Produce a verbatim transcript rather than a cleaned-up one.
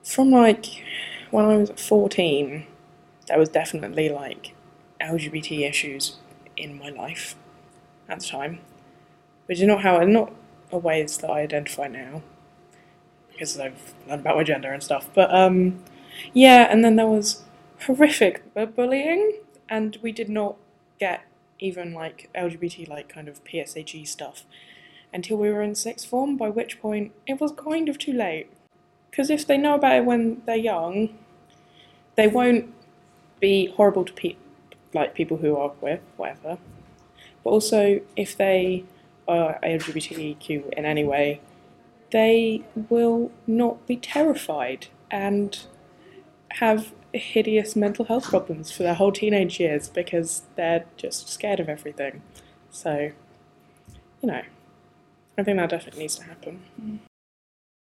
from like when I was fourteen, there was definitely like L G B T issues in my life at the time, which is not how not a ways that I identify now because I've learned about my gender and stuff. But um, yeah, and then there was horrific bullying, and we did not get even like L G B T like kind of P S H E stuff until we were in sixth form. By which point it was kind of too late. Because if they know about it when they're young, they won't be horrible to pe- like people who are queer, whatever. But also, if they are L G B T Q in any way, they will not be terrified and have hideous mental health problems for their whole teenage years because they're just scared of everything. So, you know, I think that definitely needs to happen.